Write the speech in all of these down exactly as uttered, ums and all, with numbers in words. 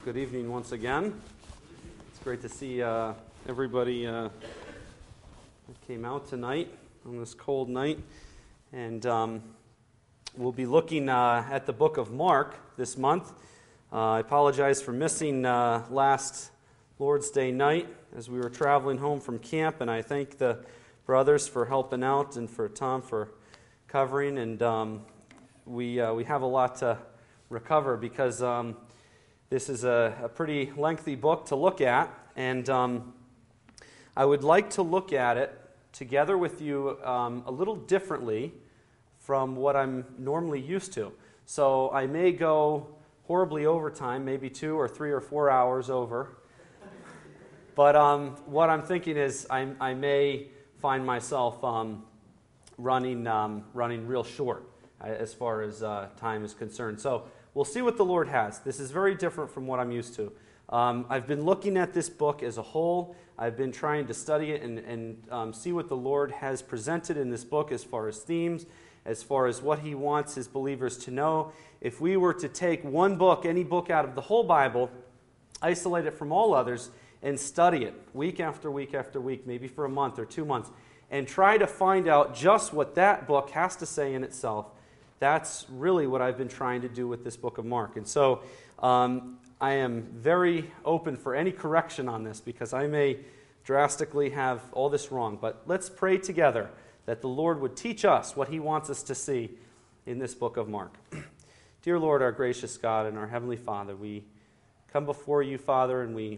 Good evening once again. It's great to see uh, everybody uh, that came out tonight on this cold night. And um, we'll be looking uh, at the book of Mark this month. Uh, I apologize for missing uh, last Lord's Day night as we were traveling home from camp, and I thank the brothers for helping out and for Tom for covering. And um, we uh, we have a lot to recover because um, this is a, a pretty lengthy book to look at, and um, I would like to look at it together with you um, a little differently from what I'm normally used to. So I may go horribly over time, maybe two or three or four hours over, but um, what I'm thinking is I, I may find myself um, running um, running real short uh, as far as uh, time is concerned. So we'll see what the Lord has. This is very different from what I'm used to. Um, I've been looking at this book as a whole. I've been trying to study it and, and um, see what the Lord has presented in this book as far as themes, as far as what He wants His believers to know. If we were to take one book, any book out of the whole Bible, isolate it from all others, and study it week after week after week, maybe for a month or two months, and try to find out just what that book has to say in itself, that's really what I've been trying to do with this book of Mark. And so um, I am very open for any correction on this because I may drastically have all this wrong. But let's pray together that the Lord would teach us what He wants us to see in this book of Mark. Dear Lord, our gracious God and our Heavenly Father, we come before You, Father, and we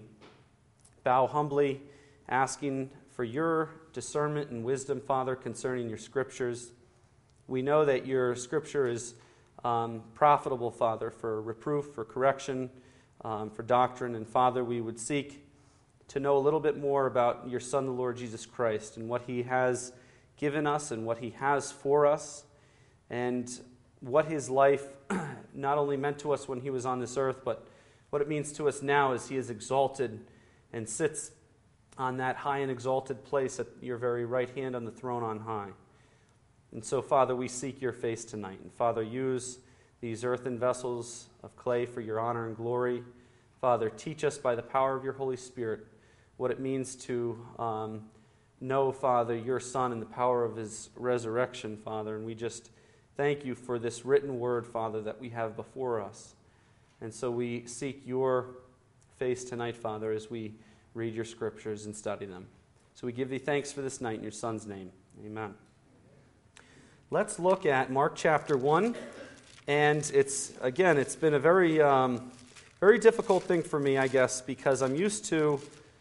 bow humbly, asking for Your discernment and wisdom, Father, concerning Your Scriptures. We know that Your Scripture is um, profitable, Father, for reproof, for correction, um, for doctrine. And Father, we would seek to know a little bit more about Your Son, the Lord Jesus Christ, and what He has given us and what He has for us, and what His life not only meant to us when He was on this earth, but what it means to us now as He is exalted and sits on that high and exalted place at Your very right hand on the throne on high. And so, Father, we seek Your face tonight. And Father, use these earthen vessels of clay for Your honor and glory. Father, teach us by the power of Your Holy Spirit what it means to um, know, Father, Your Son and the power of His resurrection, Father. And we just thank You for this written word, Father, that we have before us. And so we seek Your face tonight, Father, as we read Your Scriptures and study them. So we give Thee thanks for this night in Your Son's name. Amen. Let's look at Mark chapter one, and it's, again, it's been a very, um, very difficult thing for me, I guess, because I'm used to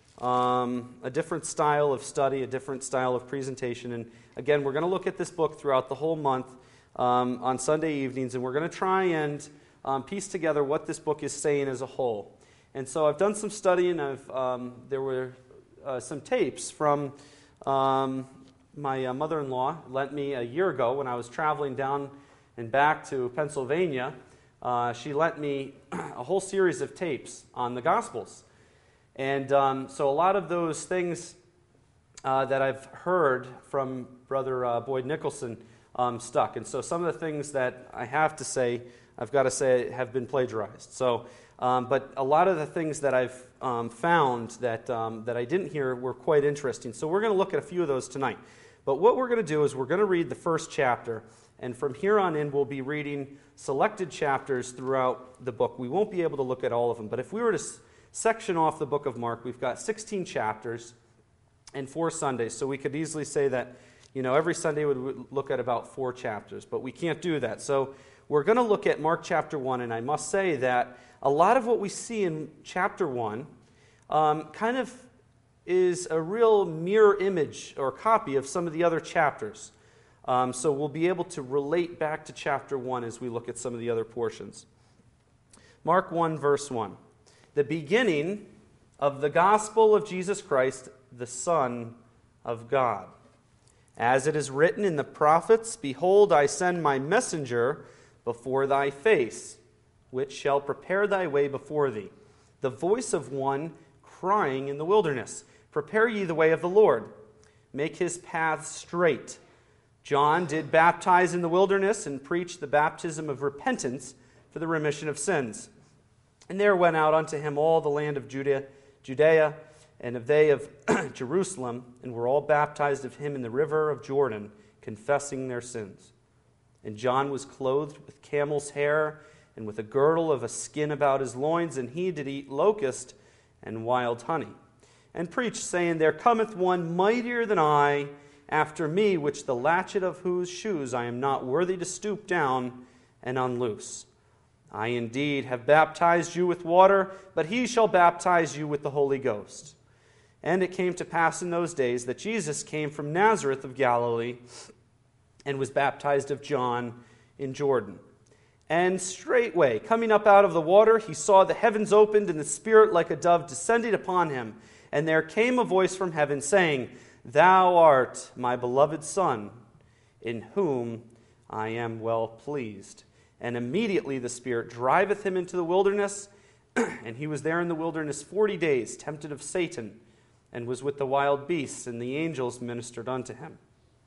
um, a different style of study, a different style of presentation, and again, we're going to look at this book throughout the whole month um, on Sunday evenings, and we're going to try and um, piece together what this book is saying as a whole. And so I've done some studying. I've, um, there were uh, some tapes from Um, My uh, mother-in-law lent me a year ago when I was traveling down and back to Pennsylvania. Uh, she lent me a whole series of tapes on the Gospels. And um, so a lot of those things uh, that I've heard from Brother uh, Boyd Nicholson um, stuck. And so some of the things that I have to say, I've got to say, have been plagiarized. So, um, but a lot of the things that I've um, found that, um, that I didn't hear were quite interesting. So we're going to look at a few of those tonight. But what we're going to do is we're going to read the first chapter, and from here on in we'll be reading selected chapters throughout the book. We won't be able to look at all of them, but if we were to s- section off the book of Mark, we've got sixteen chapters and four Sundays, so we could easily say that, you know, every Sunday we would look at about four chapters, but we can't do that. So we're going to look at Mark chapter one, and I must say that a lot of what we see in chapter one um, kind of is a real mirror image or copy of some of the other chapters. Um, so we'll be able to relate back to chapter one as we look at some of the other portions. Mark one, verse one. The beginning of the gospel of Jesus Christ, the Son of God. As it is written in the prophets, Behold, I send my messenger before thy face, which shall prepare thy way before thee. The voice of one crying in the wilderness, Prepare ye the way of the Lord. Make his paths straight. John did baptize in the wilderness and preach the baptism of repentance for the remission of sins. And there went out unto him all the land of Judea, Judea, and of they of Jerusalem, and were all baptized of him in the river of Jordan, confessing their sins. And John was clothed with camel's hair, and with a girdle of a skin about his loins, and he did eat locust and wild honey, and preached, saying, There cometh one mightier than I after me, which the latchet of whose shoes I am not worthy to stoop down and unloose. I indeed have baptized you with water, but he shall baptize you with the Holy Ghost. And it came to pass in those days that Jesus came from Nazareth of Galilee, and was baptized of John in Jordan. And straightway, coming up out of the water, he saw the heavens opened, and the Spirit like a dove descending upon him. And there came a voice from heaven, saying, Thou art my beloved Son, in whom I am well pleased. And immediately the Spirit driveth him into the wilderness, and he was there in the wilderness forty days, tempted of Satan, and was with the wild beasts, and the angels ministered unto him.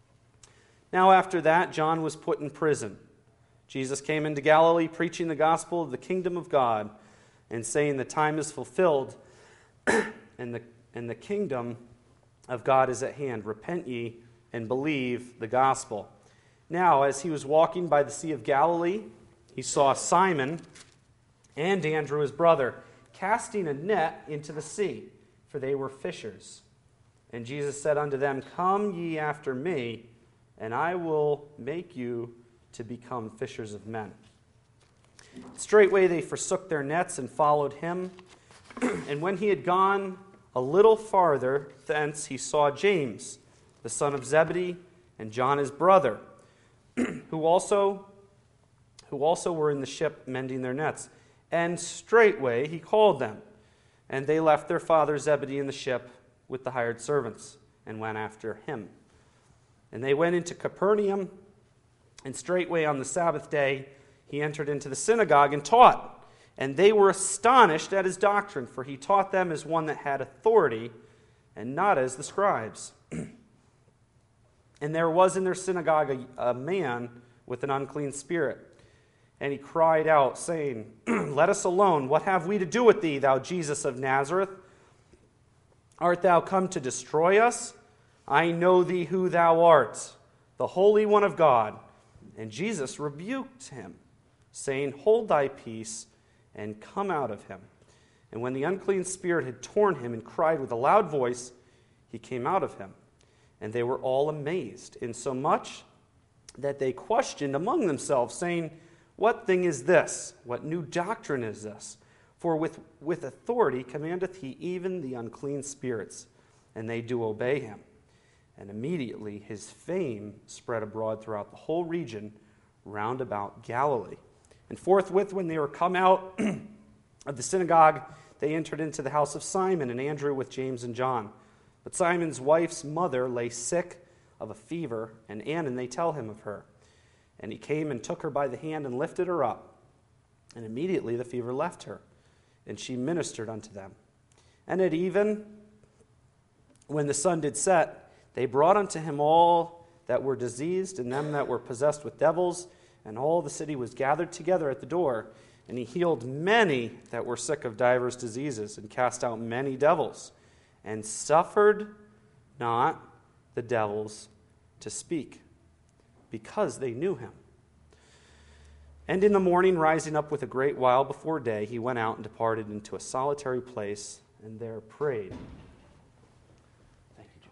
Now after that, John was put in prison. Jesus came into Galilee, preaching the gospel of the kingdom of God, and saying, The time is fulfilled, and the, and the kingdom of God is at hand. Repent ye, and believe the gospel. Now, as he was walking by the Sea of Galilee, he saw Simon and Andrew his brother casting a net into the sea, for they were fishers. And Jesus said unto them, Come ye after me, and I will make you to become fishers of men. Straightway they forsook their nets and followed him. And when he had gone a little farther thence, he saw James, the son of Zebedee, and John his brother, who also, who also were in the ship mending their nets. And straightway he called them. And they left their father Zebedee in the ship with the hired servants, and went after him. And they went into Capernaum, and straightway on the Sabbath day he entered into the synagogue and taught. And they were astonished at his doctrine, for he taught them as one that had authority, and not as the scribes. And there was in their synagogue a, a man with an unclean spirit. And he cried out, saying, Let us alone. What have we to do with thee, thou Jesus of Nazareth? Art thou come to destroy us? I know thee who thou art, the Holy One of God. And Jesus rebuked him, saying, Hold thy peace, and come out of him. And when the unclean spirit had torn him and cried with a loud voice, he came out of him. And they were all amazed, insomuch that they questioned among themselves, saying, What thing is this? What new doctrine is this? For with, with authority commandeth he even the unclean spirits, and they do obey him. And immediately his fame spread abroad throughout the whole region round about Galilee. And forthwith, when they were come out of the synagogue, they entered into the house of Simon and Andrew with James and John. But Simon's wife's mother lay sick of a fever, and anon they tell him of her. And he came and took her by the hand and lifted her up. And immediately the fever left her, and she ministered unto them. And at even, when the sun did set, they brought unto him all that were diseased, and them that were possessed with devils, and all the city was gathered together at the door. And he healed many that were sick of divers diseases, and cast out many devils, and suffered not the devils to speak, because they knew him. And in the morning, rising up with a great while before day, he went out and departed into a solitary place, and there prayed. Thank you,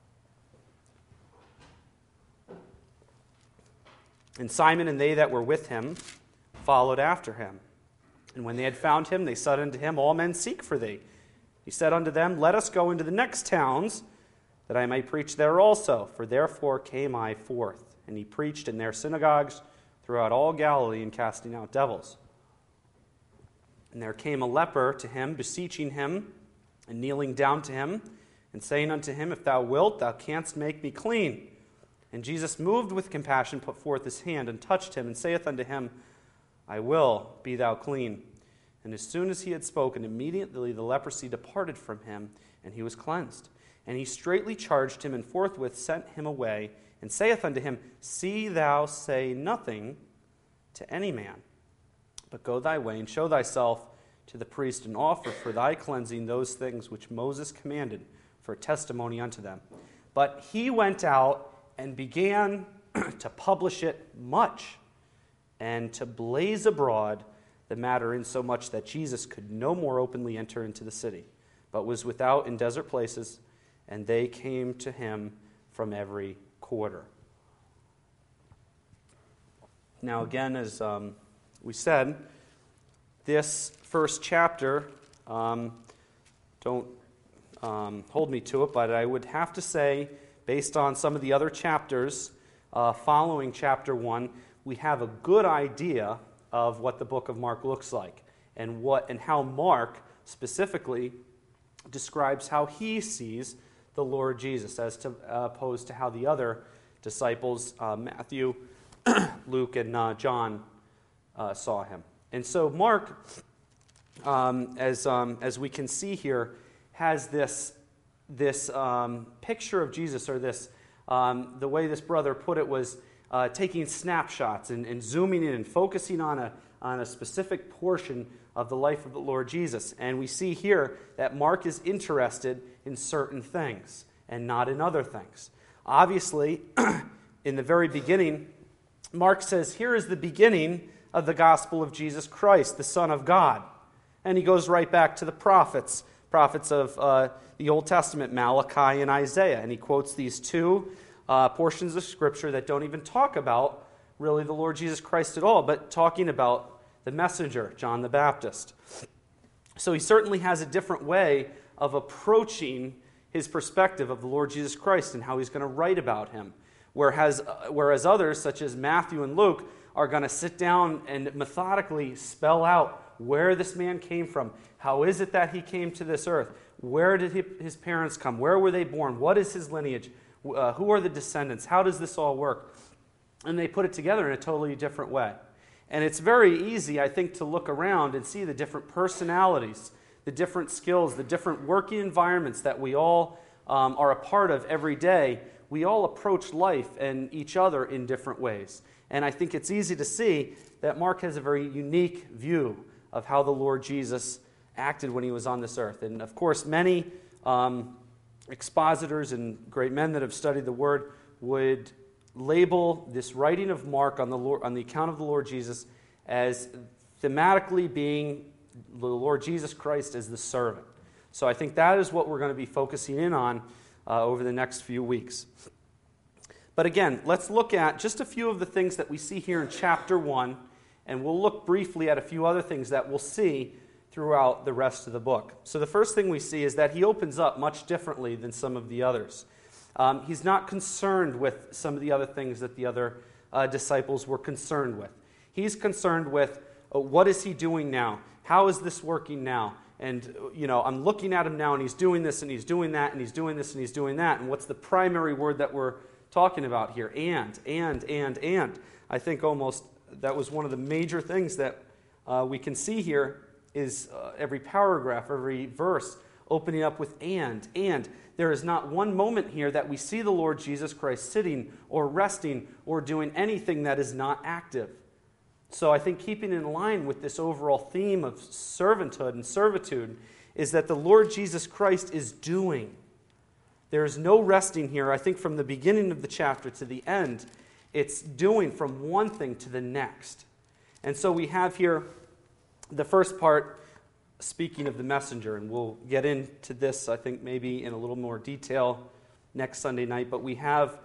John. And Simon and they that were with him followed after him. And when they had found him, they said unto him, All men seek for thee. He said unto them, Let us go into the next towns, that I may preach there also. For therefore came I forth. And he preached in their synagogues throughout all Galilee, and casting out devils. And there came a leper to him, beseeching him, and kneeling down to him, and saying unto him, If thou wilt, thou canst make me clean. And Jesus, moved with compassion, put forth his hand, and touched him, and saith unto him, I will, be thou clean. And as soon as he had spoken, immediately the leprosy departed from him, and he was cleansed. And he straitly charged him, and forthwith sent him away, and saith unto him, See thou say nothing to any man, but go thy way, and show thyself to the priest and offer for thy cleansing those things which Moses commanded for a testimony unto them. But he went out and began to publish it much, and to blaze abroad the matter, insomuch that Jesus could no more openly enter into the city, but was without in desert places, and they came to him from every quarter. Now again, as um, we said, this first chapter, um, don't um, hold me to it, but I would have to say, based on some of the other chapters uh, following chapter one, we have a good idea of what the book of Mark looks like, and what and how Mark specifically describes how he sees the Lord Jesus, as to, uh, opposed to how the other disciples, uh, Matthew, Luke, and uh, John, uh, saw him. And so Mark, um, as um, as we can see here, has this this um, picture of Jesus, or this um, the way this brother put it was uh, taking snapshots and, and zooming in and focusing on a on a specific portion of the life of the Lord Jesus. And we see here that Mark is interested in certain things and not in other things. Obviously, in the very beginning, Mark says, here is the beginning of the gospel of Jesus Christ, the Son of God. And he goes right back to the prophets, prophets of uh, the Old Testament, Malachi and Isaiah. And he quotes these two uh, portions of Scripture that don't even talk about really the Lord Jesus Christ at all, but talking about the messenger, John the Baptist. So he certainly has a different way of approaching his perspective of the Lord Jesus Christ and how he's going to write about him. Whereas, uh, whereas others, such as Matthew and Luke, are going to sit down and methodically spell out where this man came from. How is it that he came to this earth? Where did he, his parents come? Where were they born? What is his lineage? Uh, who are the descendants? How does this all work? And they put it together in a totally different way. And it's very easy, I think, to look around and see the different personalities, the different skills, the different working environments that we all um, are a part of every day. We all approach life and each other in different ways. And I think it's easy to see that Mark has a very unique view of how the Lord Jesus acted when he was on this earth. And of course, many um, expositors and great men that have studied the Word would label this writing of Mark on the Lord, on the account of the Lord Jesus as thematically being the Lord Jesus Christ as the servant. So I think that is what we're going to be focusing in on uh, over the next few weeks. But again, let's look at just a few of the things that we see here in chapter one, and we'll look briefly at a few other things that we'll see throughout the rest of the book. So the first thing we see is that he opens up much differently than some of the others. Um, he's not concerned with some of the other things that the other uh, disciples were concerned with. He's concerned with uh, what is he doing now? How is this working now? And, you know, I'm looking at him now and he's doing this and he's doing that and he's doing this and he's doing that. And what's the primary word that we're talking about here? And, and, and, and. I think almost that was one of the major things that uh, we can see here is uh, every paragraph, every verse opening up with and, and. There is not one moment here that we see the Lord Jesus Christ sitting or resting or doing anything that is not active. So I think keeping in line with this overall theme of servanthood and servitude is that the Lord Jesus Christ is doing. There is no resting here. I think from the beginning of the chapter to the end, it's doing from one thing to the next. And so we have here the first part, speaking of the messenger, and we'll get into this, I think, maybe in a little more detail next Sunday night, but we have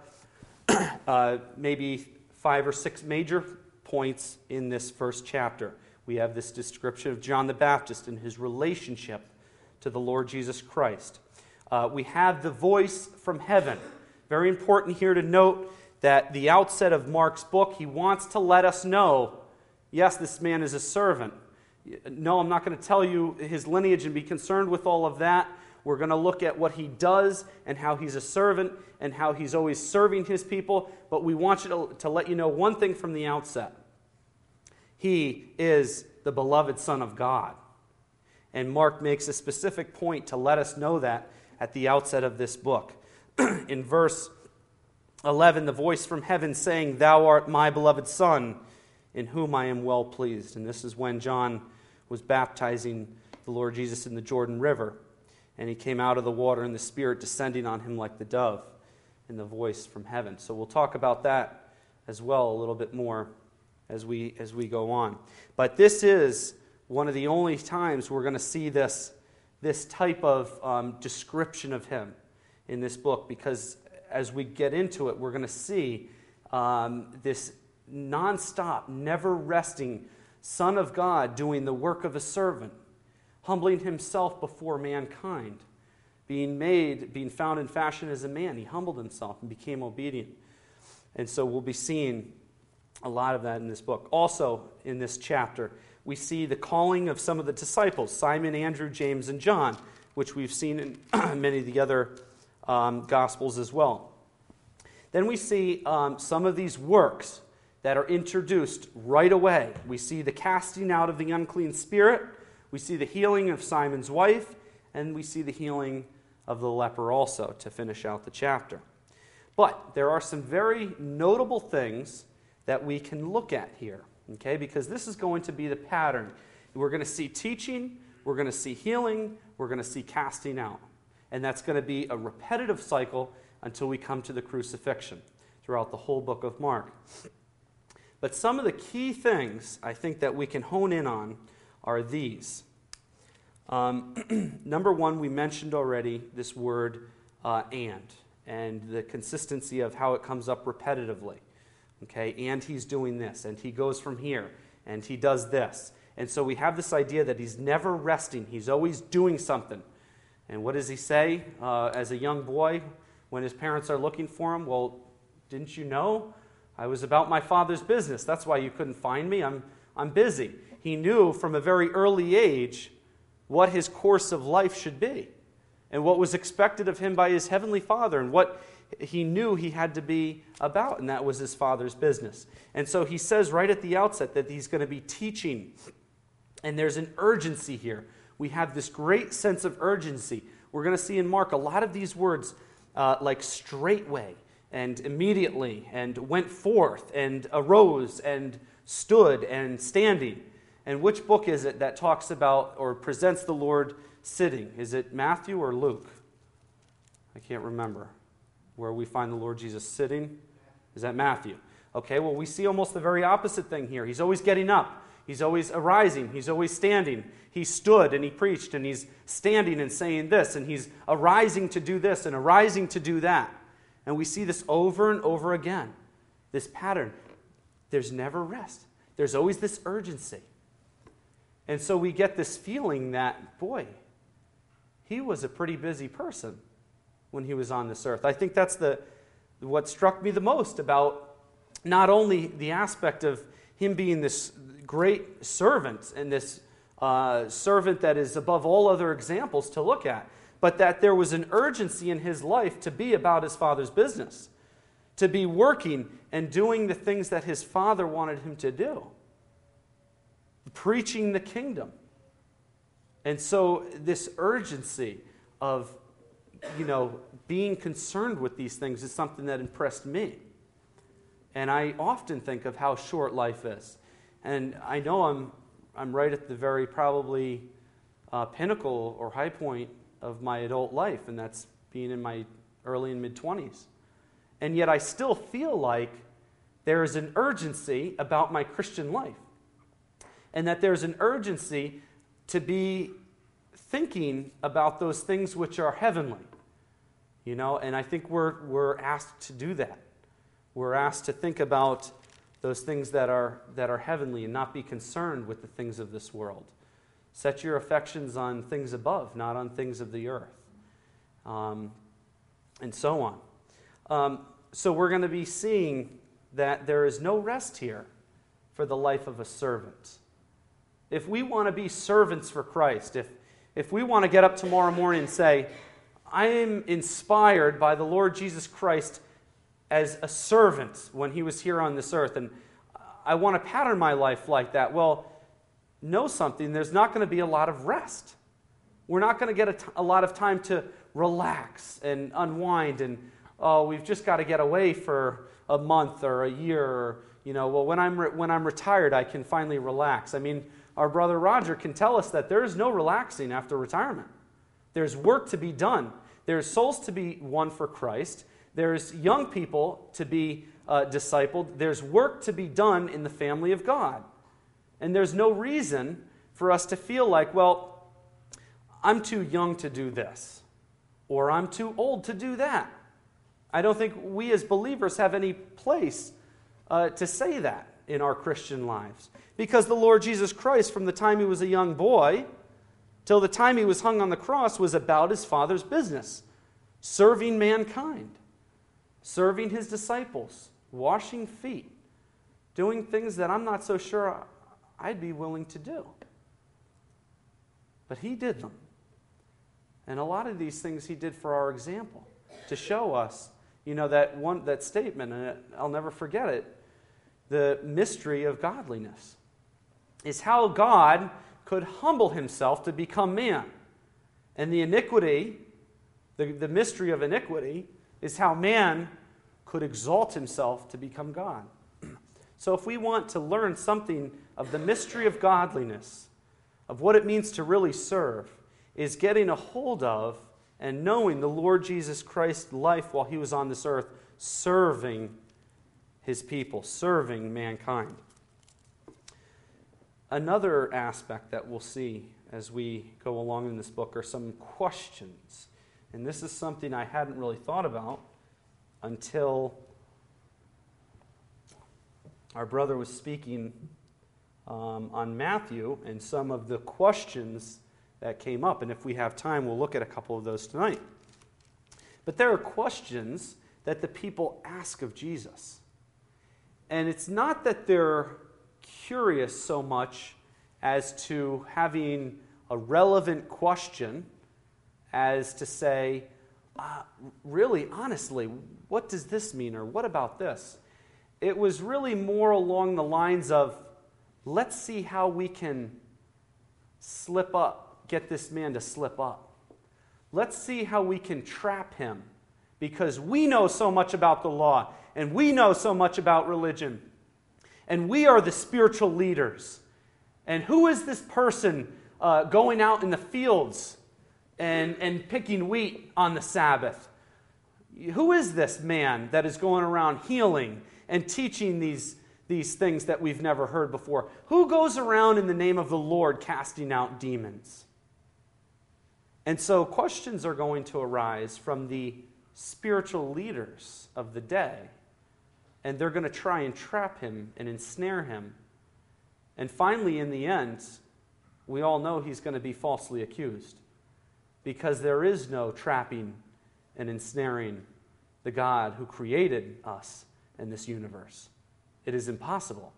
uh, maybe five or six major points in this first chapter. We have this description of John the Baptist and his relationship to the Lord Jesus Christ. Uh, we have the voice from heaven. Very important here to note that the outset of Mark's book, he wants to let us know, yes, this man is a servant. No, I'm not going to tell you his lineage and be concerned with all of that. We're going to look at what he does and how he's a servant and how he's always serving his people. But we want you to, to let you know one thing from the outset. He is the beloved Son of God. And Mark makes a specific point to let us know that at the outset of this book. In verse eleven, the voice from heaven saying, "Thou art my beloved Son, in whom I am well pleased." And this is when John was baptizing the Lord Jesus in the Jordan River. And he came out of the water and the Spirit descending on him like the dove and the voice from heaven. So we'll talk about that as well a little bit more as we as we go on. But this is one of the only times we're going to see this, this type of um, description of him in this book, because as we get into it, we're going to see um, this nonstop, never resting Son of God doing the work of a servant, humbling himself before mankind, being made, being found in fashion as a man. He humbled himself and became obedient. And so we'll be seeing a lot of that in this book. Also, in this chapter, we see the calling of some of the disciples, Simon, Andrew, James, and John, which we've seen in many of the other um, Gospels as well. Then we see um, some of these works that are introduced right away. We see the casting out of the unclean spirit, we see the healing of Simon's wife, and we see the healing of the leper also to finish out the chapter. But there are some very notable things that we can look at here, okay? Because this is going to be the pattern. We're going to see teaching, we're going to see healing, we're going to see casting out. And that's going to be a repetitive cycle until we come to the crucifixion throughout the whole book of Mark. But some of the key things I think that we can hone in on are these. Um, number one, we mentioned already this word uh, and, and the consistency of how it comes up repetitively. Okay, and he's doing this, and he goes from here, and he does this. And so we have this idea that he's never resting. He's always doing something. And what does he say uh, as a young boy when his parents are looking for him? Well, didn't you know? I was about my Father's business. That's why you couldn't find me. I'm, I'm busy. He knew from a very early age what his course of life should be and what was expected of him by his heavenly Father and what he knew he had to be about, and that was his Father's business. And so he says right at the outset that he's going to be teaching, and there's an urgency here. We have this great sense of urgency. We're going to see in Mark a lot of these words uh, like straightway and immediately and went forth and arose and stood and standing. And which book is it that talks about or presents the Lord sitting? Is it Matthew or Luke? I can't remember. Where we find the Lord Jesus sitting? Is that Matthew? Okay, well, we see almost the very opposite thing here. He's always getting up. He's always arising. He's always standing. He stood and he preached, and he's standing and saying this, and he's arising to do this and arising to do that. And we see this over and over again, this pattern. There's never rest. There's always this urgency. And so we get this feeling that, boy, he was a pretty busy person when he was on this earth. I think that's the what struck me the most about not only the aspect of him being this great servant and this uh, servant that is above all other examples to look at, but that there was an urgency in his life to be about his Father's business, to be working and doing the things that his Father wanted him to do, preaching the kingdom. And so this urgency of you know, being concerned with these things is something that impressed me. And I often think of how short life is. And I know I'm I'm right at the very probably uh, pinnacle or high point of my adult life, and that's being in my early and mid-twenties. And yet I still feel like there is an urgency about my Christian life. And that there's an urgency to be thinking about those things which are heavenly. You know, and I think we're we're asked to do that. We're asked to think about those things that are that are heavenly and not be concerned with the things of this world. Set your affections on things above, not on things of the earth, um, and so on. Um, so we're going to be seeing that there is no rest here for the life of a servant. If we want to be servants for Christ, if if we want to get up tomorrow morning and say, I am inspired by the Lord Jesus Christ as a servant when he was here on this earth, and I want to pattern my life like that. Well, know something, there's not going to be a lot of rest. We're not going to get a, t- a lot of time to relax and unwind, and, oh, we've just got to get away for a month or a year, or, you know, well, when I'm re- when I'm retired, I can finally relax. I mean, our brother Roger can tell us that there is no relaxing after retirement. There's work to be done. There's souls to be won for Christ. There's young people to be uh, discipled. There's work to be done in the family of God. And there's no reason for us to feel like, well, I'm too young to do this, or I'm too old to do that. I don't think we as believers have any place uh, to say that in our Christian lives. Because the Lord Jesus Christ, from the time he was a young boy till the time he was hung on the cross, was about his Father's business, serving mankind, serving his disciples, washing feet, doing things that I'm not so sure I'd be willing to do. But he did them. And a lot of these things he did for our example, to show us, you know, that one that statement, and I'll never forget it, the mystery of godliness is how God could humble himself to become man. And the iniquity, the, the mystery of iniquity, is how man could exalt himself to become God. So if we want to learn something of the mystery of godliness, of what it means to really serve, is getting a hold of and knowing the Lord Jesus Christ's life while he was on this earth, serving his people, serving mankind. Another aspect that we'll see as we go along in this book are some questions. And this is something I hadn't really thought about until our brother was speaking um, on Matthew and some of the questions that came up. And if we have time, we'll look at a couple of those tonight. But there are questions that the people ask of Jesus. And it's not that they're curious so much as to having a relevant question as to say, uh, really, honestly, what does this mean? Or what about this? It was really more along the lines of, let's see how we can slip up, get this man to slip up. Let's see how we can trap him, because we know so much about the law, and we know so much about religion, and we are the spiritual leaders. And who is this person uh, going out in the fields and, and picking wheat on the Sabbath? Who is this man that is going around healing and teaching these, these things that we've never heard before? Who goes around in the name of the Lord casting out demons? And so questions are going to arise from the spiritual leaders of the day. And they're going to try and trap him and ensnare him. And finally, in the end, we all know he's going to be falsely accused, because there is no trapping and ensnaring the God who created us and this universe. It is impossible.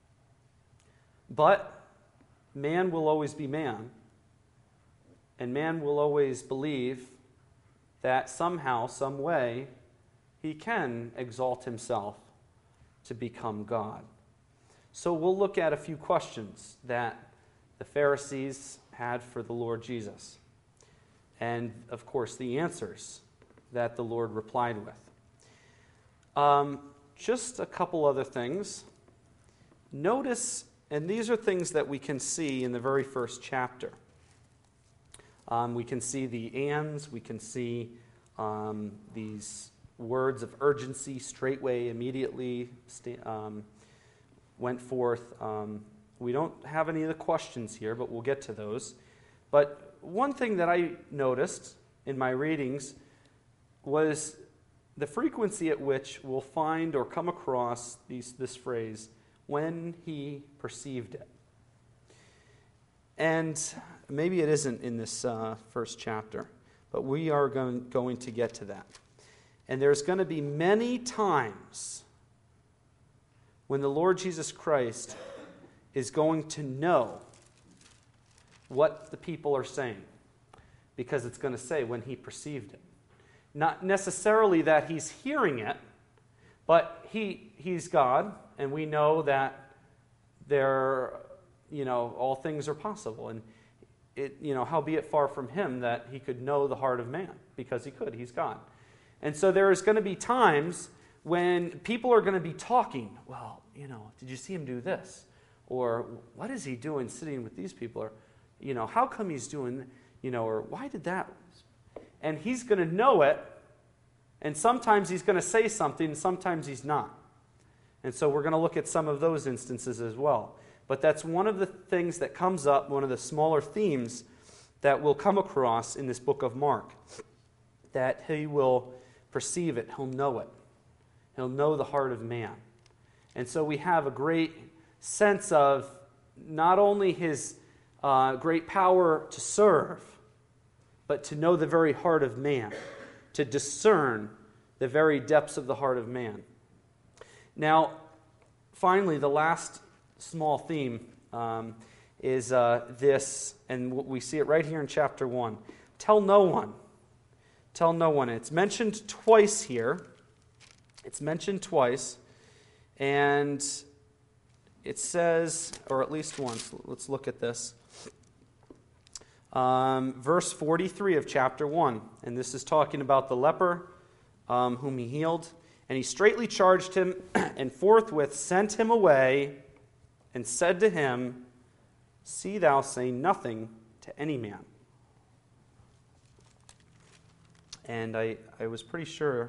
But man will always be man, and man will always believe that somehow, some way, he can exalt himself to become God. So we'll look at a few questions that the Pharisees had for the Lord Jesus. And, of course, the answers that the Lord replied with. Um, just a couple other things. Notice, and these are things that we can see in the very first chapter. Um, we can see the ands, we can see um, these words of urgency, straightway, immediately, um, went forth. Um, we don't have any of the questions here, but we'll get to those. But one thing that I noticed in my readings was the frequency at which we'll find or come across these, this phrase, when he perceived it. And maybe it isn't in this uh, first chapter, but we are going, going to get to that. And there's going to be many times when the Lord Jesus Christ is going to know what the people are saying, because it's going to say when he perceived it. Not necessarily that he's hearing it, but he he's God, and we know that there, you know, all things are possible. And it, you know, howbeit far from him that he could know the heart of man, because he could. He's God. And so there is going to be times when people are going to be talking, well, you know, did you see him do this? or what is he doing sitting with these people, or, you know, how come he's doing, you know, or why did that? And he's going to know it, and sometimes he's going to say something, and sometimes he's not. And so we're going to look at some of those instances as well. But that's one of the things that comes up, one of the smaller themes that we'll come across in this book of Mark, that he will perceive it, he'll know it. He'll know the heart of man. And so we have a great sense of not only his uh, great power to serve, but to know the very heart of man, to discern the very depths of the heart of man. Now, finally, the last small theme um, is uh, this, and we see it right here in chapter one. Tell no one. Tell no one. It's mentioned twice here. It's mentioned twice, and it says, or at least once, let's look at this. Um, verse forty-three of chapter one, and this is talking about the leper um, whom he healed. And he straightly charged him, and forthwith sent him away, and said to him, See thou say nothing to any man. And I, I was pretty sure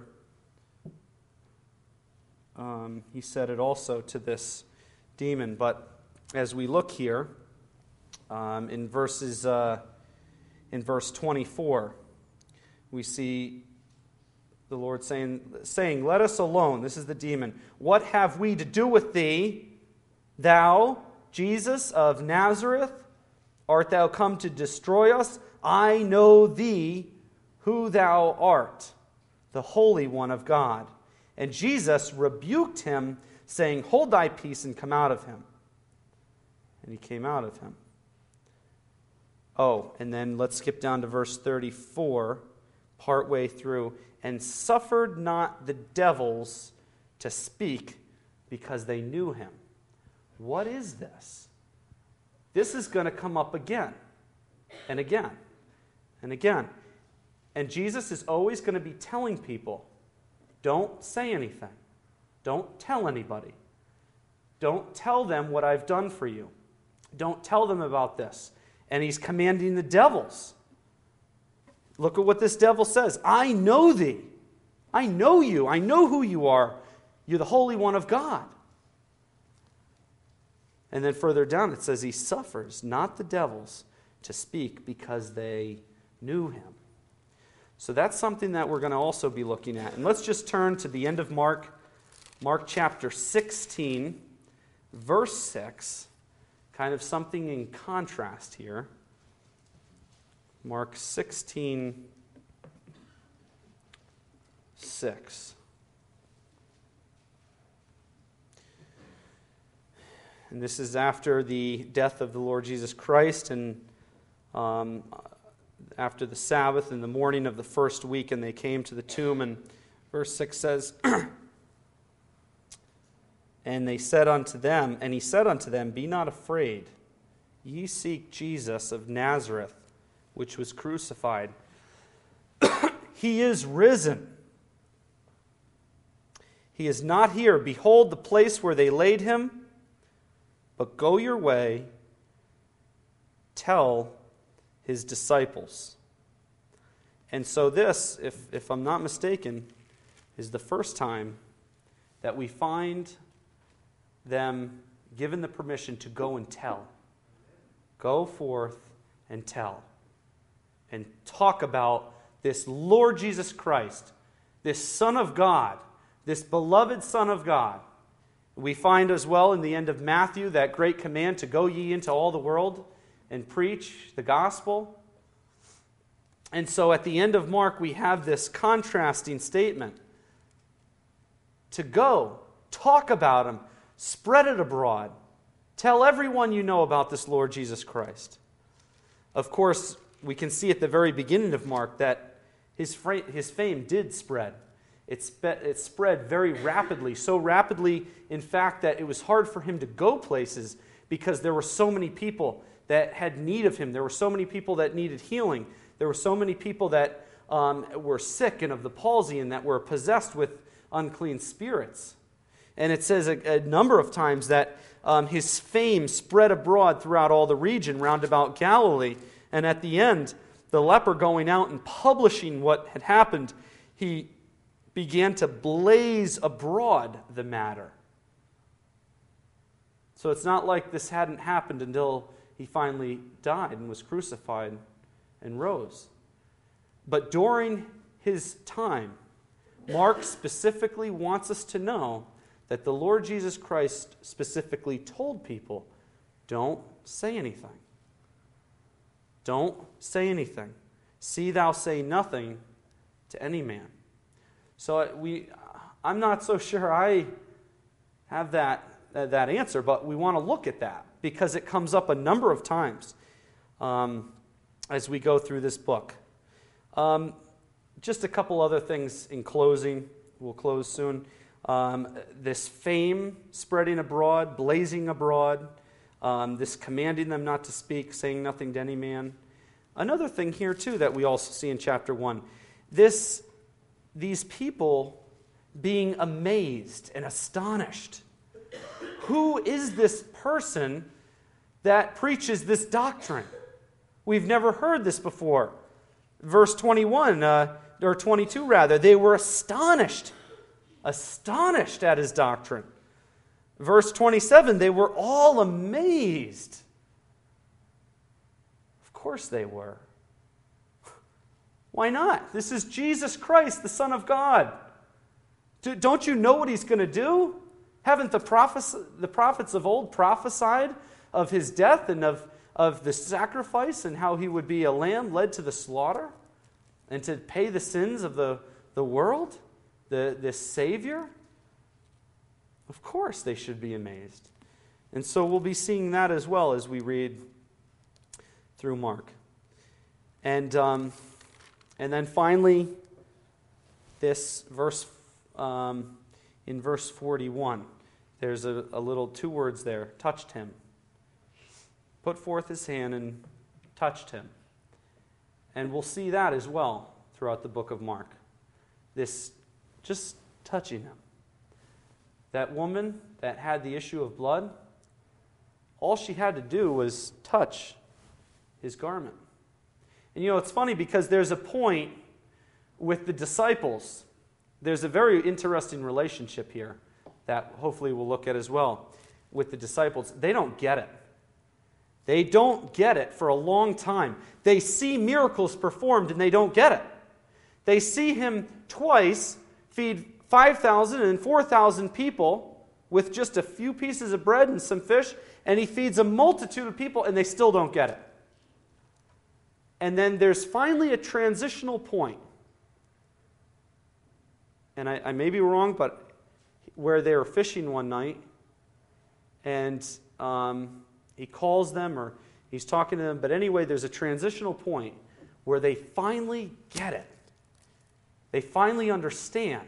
um, he said it also to this demon. But as we look here, um, in verses uh, in verse twenty-four, we see the Lord saying, saying, Let us alone. This is the demon. What have we to do with thee, thou, Jesus of Nazareth? Art thou come to destroy us? I know thee, who thou art, the Holy One of God. And Jesus rebuked him, saying, Hold thy peace and come out of him. And he came out of him. Oh, and then let's skip down to verse thirty-four, partway through. And suffered not the devils to speak, because they knew him. What is this? This is going to come up again and again and again. And Jesus is always going to be telling people, don't say anything. Don't tell anybody. Don't tell them what I've done for you. Don't tell them about this. And he's commanding the devils. Look at what this devil says. I know thee. I know you. I know who you are. You're the Holy One of God. And then further down it says he suffers not the devils to speak because they knew him. So that's something that we're going to also be looking at. And let's just turn to the end of Mark, Mark chapter sixteen, verse six. Kind of something in contrast here. Mark sixteen, six. And this is after the death of the Lord Jesus Christ, and um, after the Sabbath in the morning of the first week, and they came to the tomb, and verse six says, And they said unto them, and he said unto them, Be not afraid, ye seek Jesus of Nazareth, which was crucified. He is risen. He is not here. Behold the place where they laid him. But go your way, tell his disciples. And so this, if, if I'm not mistaken, is the first time that we find them given the permission to go and tell. Go forth and tell. And talk about this Lord Jesus Christ, this Son of God, this beloved Son of God. We find as well in the end of Matthew that great command to go ye into all the world and preach the gospel. And so at the end of Mark, we have this contrasting statement. To go, talk about him, spread it abroad. Tell everyone you know about this Lord Jesus Christ. Of course, we can see at the very beginning of Mark that his, fra- his fame did spread. It, spe- it spread very rapidly, so rapidly, in fact, that it was hard for him to go places because there were so many people that had need of him. There were so many people that needed healing. There were so many people that um, were sick and of the palsy and that were possessed with unclean spirits. And it says a, a number of times that um, his fame spread abroad throughout all the region round about Galilee. And at the end, the leper going out and publishing what had happened, he began to blaze abroad the matter. So it's not like this hadn't happened until he finally died and was crucified and rose. But during his time, Mark specifically wants us to know that the Lord Jesus Christ specifically told people, don't say anything. Don't say anything. See thou say nothing to any man. So we, I'm not so sure I have that, that answer, but we want to look at that because it comes up a number of times um, as we go through this book. Um, just a couple other things in closing. We'll close soon. Um, this fame spreading abroad, blazing abroad, um, this commanding them not to speak, saying nothing to any man. Another thing here, too, that we also see in chapter one, this, these people being amazed and astonished. Who is this person that preaches this doctrine? We've never heard this before. Verse twenty-one, uh, or twenty-two rather, they were astonished, astonished at his doctrine. Verse twenty-seven, they were all amazed. Of course they were. Why not? This is Jesus Christ, the Son of God. Do, don't you know what he's going to do? Haven't the prophets, the prophets of old prophesied of his death and of, of the sacrifice and how he would be a lamb led to the slaughter and to pay the sins of the, the world, the, this Savior? Of course they should be amazed. And so we'll be seeing that as well as we read through Mark. And, um, and then finally, this verse, um, in verse forty-one, there's a, a little two words there, touched him. Put forth his hand and touched him. And we'll see that as well throughout the book of Mark. This just touching him. That woman that had the issue of blood, all she had to do was touch his garment. And you know, it's funny because there's a point with the disciples. There's a very interesting relationship here that hopefully we'll look at as well with the disciples. They don't get it. They don't get it for a long time. They see miracles performed and they don't get it. They see him twice feed five thousand and four thousand people with just a few pieces of bread and some fish, and he feeds a multitude of people and they still don't get it. And then there's finally a transitional point. And I, I may be wrong, but where they were fishing one night, and um, he calls them, or he's talking to them. But anyway, there's a transitional point where they finally get it. They finally understand.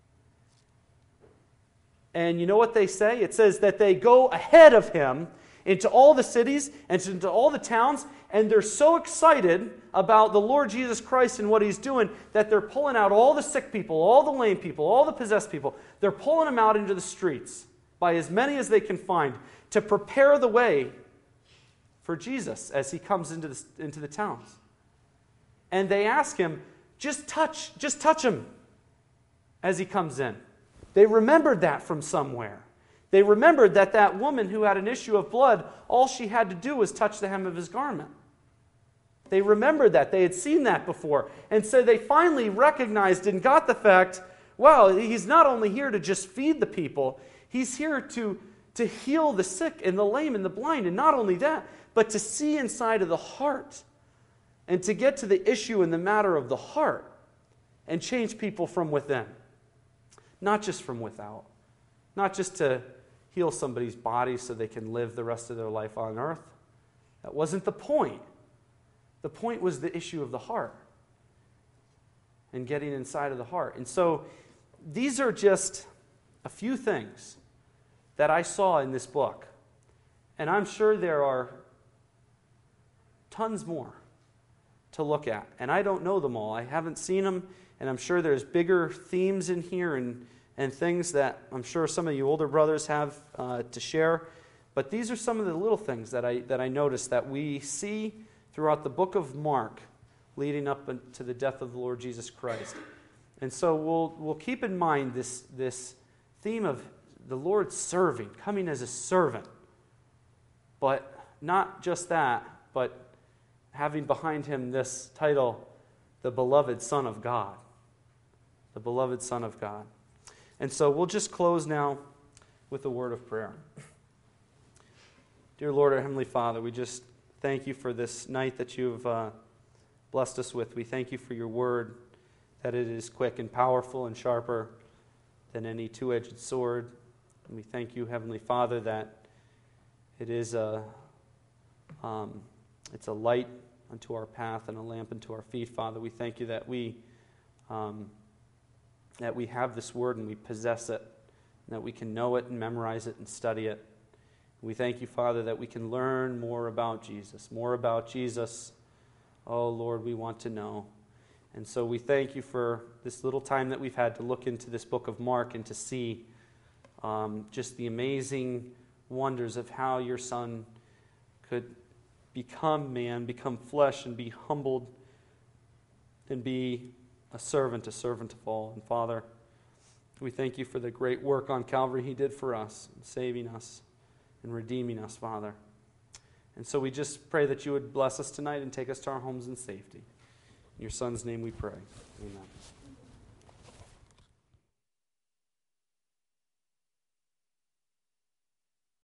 And you know what they say? It says that they go ahead of him into all the cities and into all the towns, and they're so excited about the Lord Jesus Christ and what he's doing that they're pulling out all the sick people, all the lame people, all the possessed people. They're pulling them out into the streets by as many as they can find to prepare the way for Jesus as he comes into the, into the towns. And they ask him, just touch, just touch him as he comes in. They remembered that from somewhere. They remembered that that woman who had an issue of blood, all she had to do was touch the hem of his garment. They remembered that. They had seen that before. And so they finally recognized and got the fact, wow, he's not only here to just feed the people, he's here to, to heal the sick and the lame and the blind. And not only that, but to see inside of the heart and to get to the issue and the matter of the heart and change people from within. Not just from without. Not just to heal somebody's body so they can live the rest of their life on earth. That wasn't the point. The point was the issue of the heart and getting inside of the heart. And so these are just a few things that I saw in this book. And I'm sure there are tons more to look at. And I don't know them all. I haven't seen them. And I'm sure there's bigger themes in here and, and things that I'm sure some of you older brothers have uh, to share. But these are some of the little things that I, that I noticed that we see throughout the book of Mark leading up to the death of the Lord Jesus Christ. And so we'll, we'll keep in mind this, this theme of the Lord serving, coming as a servant. But not just that, but having behind him this title, the beloved Son of God. The beloved Son of God. And so we'll just close now with a word of prayer. Dear Lord, our Heavenly Father, we just thank you for this night that you've uh, blessed us with. We thank you for your word, that it is quick and powerful and sharper than any two-edged sword. And we thank you, Heavenly Father, that it is a, um, it's a light unto our path and a lamp unto our feet, Father. We thank you that we um, that we have this word and we possess it, and that we can know it and memorize it and study it. We thank you, Father, that we can learn more about Jesus, more about Jesus. Oh, Lord, we want to know. And so we thank you for this little time that we've had to look into this book of Mark and to see um, just the amazing wonders of how your Son could become man, become flesh, and be humbled and be a servant, a servant of all. And Father, we thank you for the great work on Calvary he did for us, saving us and redeeming us, Father. And so we just pray that you would bless us tonight and take us to our homes in safety. In your Son's name we pray. Amen.